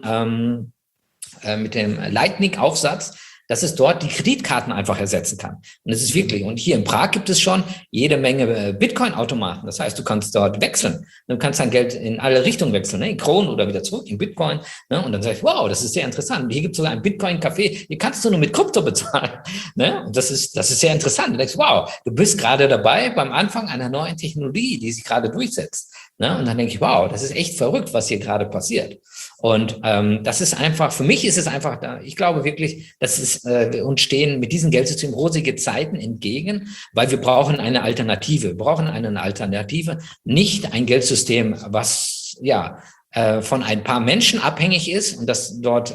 mit dem Lightning-Aufsatz, dass es dort die Kreditkarten einfach ersetzen kann. Und es ist wirklich, und hier in Prag gibt es schon jede Menge Bitcoin-Automaten. Das heißt, du kannst dort wechseln. Du kannst dein Geld in alle Richtungen wechseln, in Kronen oder wieder zurück in Bitcoin. Und dann sag ich, wow, das ist sehr interessant. Und hier gibt es sogar ein Bitcoin-Café, hier kannst du nur mit Krypto bezahlen. Und das ist sehr interessant. Du denkst, wow, du bist gerade dabei beim Anfang einer neuen Technologie, die sich gerade durchsetzt. Und dann denke ich, wow, das ist echt verrückt, was hier gerade passiert. Und das ist einfach, für mich ist es einfach da, ich glaube wirklich, dass uns stehen mit diesem Geldsystem rosige Zeiten entgegen, weil wir brauchen eine Alternative. Wir brauchen eine Alternative, nicht ein Geldsystem, was von ein paar Menschen abhängig ist und das dort,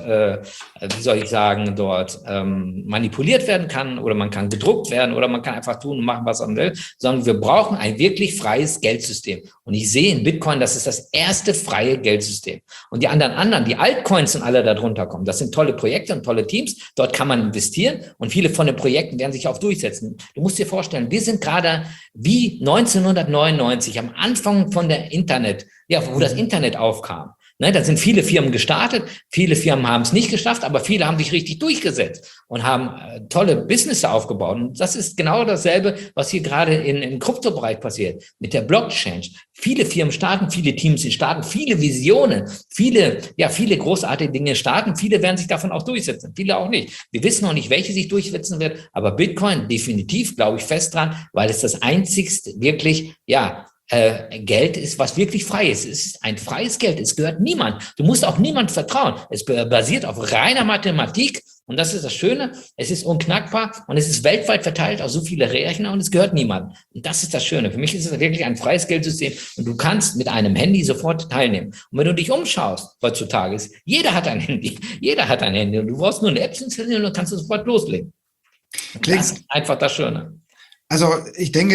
manipuliert werden kann oder man kann gedruckt werden oder man kann einfach tun und machen, was man will, sondern wir brauchen ein wirklich freies Geldsystem. Und ich sehe in Bitcoin, das ist das erste freie Geldsystem. Und die anderen, die Altcoins und alle darunter kommen, das sind tolle Projekte und tolle Teams, dort kann man investieren und viele von den Projekten werden sich auch durchsetzen. Du musst dir vorstellen, wir sind gerade wie 1999 am Anfang von der Internet, wo das Internet aufkam. Ne, da sind viele Firmen gestartet, viele Firmen haben es nicht geschafft, aber viele haben sich richtig durchgesetzt und haben tolle Business aufgebaut. Und das ist genau dasselbe, was hier gerade im Kryptobereich passiert, mit der Blockchain. Viele Firmen starten, viele Teams starten, viele Visionen, viele großartige Dinge starten. Viele werden sich davon auch durchsetzen, viele auch nicht. Wir wissen noch nicht, welche sich durchsetzen wird, aber Bitcoin definitiv, glaube ich fest dran, weil es das einzigste wirklich, Geld ist, was wirklich frei ist. Es ist ein freies Geld. Es gehört niemand. Du musst auch niemand vertrauen. Es basiert auf reiner Mathematik. Und das ist das Schöne. Es ist unknackbar und es ist weltweit verteilt auf so viele Rechner und es gehört niemandem. Und das ist das Schöne. Für mich ist es wirklich ein freies Geldsystem und du kannst mit einem Handy sofort teilnehmen. Und wenn du dich umschaust heutzutage, jeder hat ein Handy. Jeder hat ein Handy und du brauchst nur eine App installieren und kannst sofort loslegen. Das ist einfach das Schöne. Also ich denke,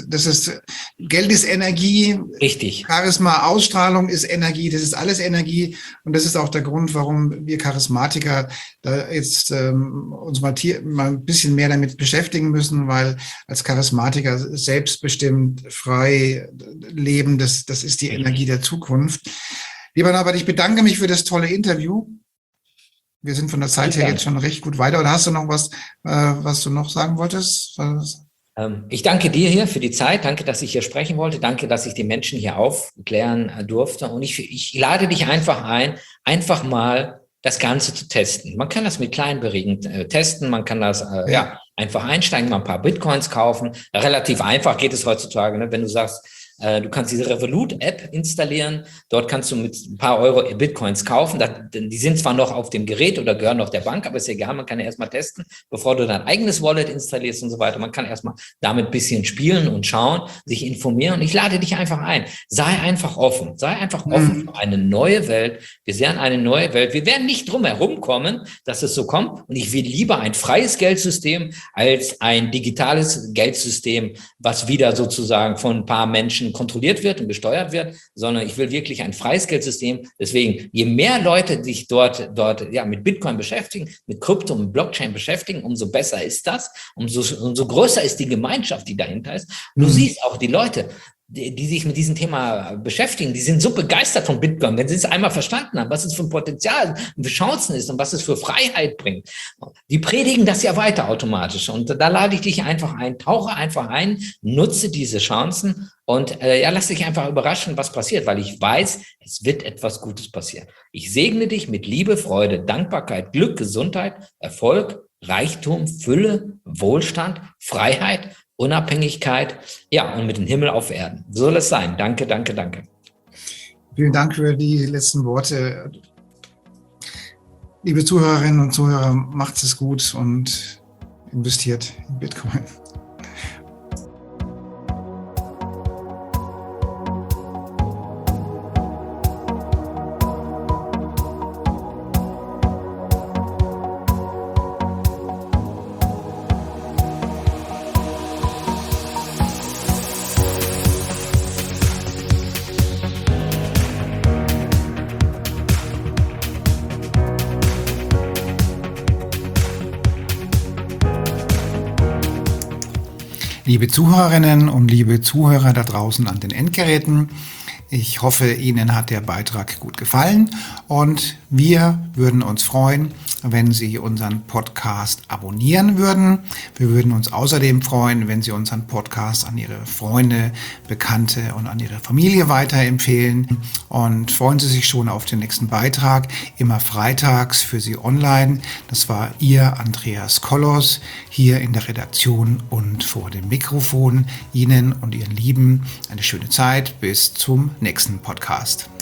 Geld ist Energie. Richtig. Charisma, Ausstrahlung ist Energie. Das ist alles Energie. Und das ist auch der Grund, warum wir Charismatiker da jetzt uns mal ein bisschen mehr damit beschäftigen müssen, weil als Charismatiker selbstbestimmt, frei leben, das ist die Energie der Zukunft. Lieber Norbert, ich bedanke mich für das tolle Interview. Wir sind von der Zeit her jetzt schon recht gut weiter. Oder hast du noch was du noch sagen wolltest? Ich danke dir hier für die Zeit. Danke, dass ich hier sprechen wollte. Danke, dass ich die Menschen hier aufklären durfte. Und ich lade dich einfach ein, einfach mal das Ganze zu testen. Man kann das mit kleinen Beträgen testen. Man kann das einfach einsteigen, mal ein paar Bitcoins kaufen. Relativ einfach geht es heutzutage, ne? Wenn du sagst, du kannst diese Revolut-App installieren. Dort kannst du mit ein paar Euro Bitcoins kaufen. Die sind zwar noch auf dem Gerät oder gehören noch der Bank, aber ist egal. Man kann ja erstmal testen, bevor du dein eigenes Wallet installierst und so weiter. Man kann erstmal damit ein bisschen spielen und schauen, sich informieren. Und ich lade dich einfach ein. Sei einfach offen. Sei einfach offen für eine neue Welt. Wir sehen eine neue Welt. Wir werden nicht drum herum kommen, dass es so kommt. Und ich will lieber ein freies Geldsystem als ein digitales Geldsystem, was wieder sozusagen von ein paar Menschen kontrolliert wird und gesteuert wird, sondern ich will wirklich ein freies Geldsystem. Deswegen, je mehr Leute sich dort mit Bitcoin beschäftigen, mit Krypto und Blockchain beschäftigen, umso besser ist das, umso größer ist die Gemeinschaft, die dahinter ist. Und du siehst auch die Leute, die sich mit diesem Thema beschäftigen, die sind so begeistert von Bitcoin, wenn sie es einmal verstanden haben, was es für ein Potenzial und für Chancen ist und was es für Freiheit bringt. Die predigen das ja weiter automatisch. Und da lade ich dich einfach ein, tauche einfach ein, nutze diese Chancen und lass dich einfach überraschen, was passiert, weil ich weiß, es wird etwas Gutes passieren. Ich segne dich mit Liebe, Freude, Dankbarkeit, Glück, Gesundheit, Erfolg, Reichtum, Fülle, Wohlstand, Freiheit, Unabhängigkeit, und mit dem Himmel auf Erden. So soll es sein. Danke, danke, danke. Vielen Dank für die letzten Worte. Liebe Zuhörerinnen und Zuhörer, macht es gut und investiert in Bitcoin. Liebe Zuhörerinnen und liebe Zuhörer da draußen an den Endgeräten, ich hoffe, Ihnen hat der Beitrag gut gefallen und wir würden uns freuen, wenn Sie unseren Podcast abonnieren würden. Wir würden uns außerdem freuen, wenn Sie unseren Podcast an Ihre Freunde, Bekannte und an Ihre Familie weiterempfehlen. Und freuen Sie sich schon auf den nächsten Beitrag, immer freitags für Sie online. Das war Ihr Andreas Kollos hier in der Redaktion und vor dem Mikrofon. Ihnen und Ihren Lieben eine schöne Zeit. Bis zum nächsten Podcast.